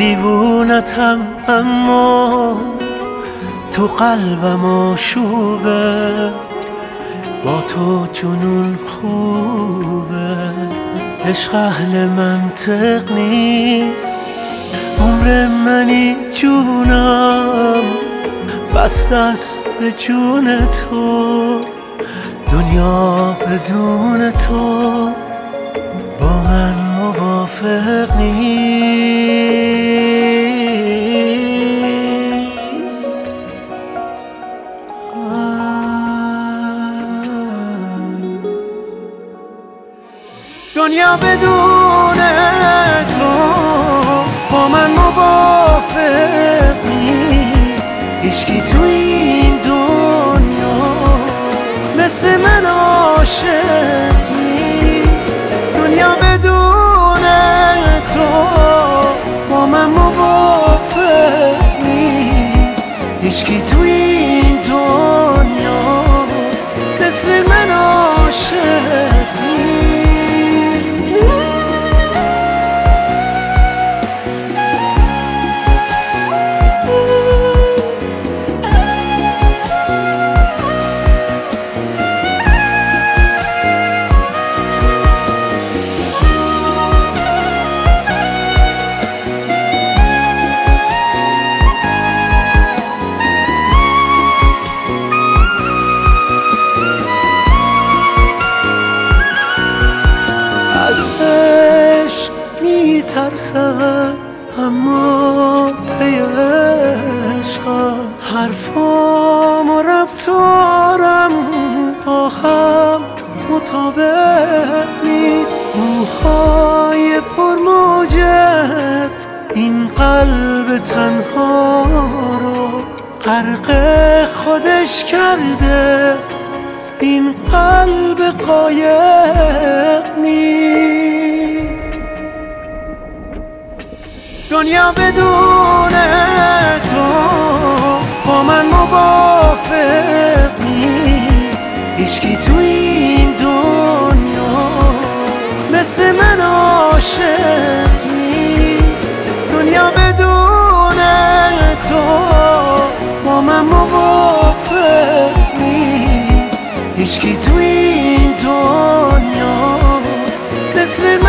دیوونتم اما تو قلبم آشوبه، با تو جنون خوبه. عشق اهل منطق نیست، عمر منی جونم بسته است به جون تو. دنیا بدون تو با من موافق نیست. دنیا بدون تو با من موافق نیست. هیچکی تو این دنیا مثل من عاشق نیست. دنیا بدون تو با من موافق نیست. هیچکی تو این دنیا مثل من عاشق نیست. از عشق میترسم اما پی عشقم، حرفام و رفتارم با هم مطابق نیست. موهای پرموجت این قلب تنها رو غرق خودش کرده. این قلب قایق نیست. دنیا بدون تو با من موافق نیست. هیچکی تو این دنیا مثل من عاشق نیست. دنیا بدون تو با من موافق نیست. هیچکی تو این دنیا مثل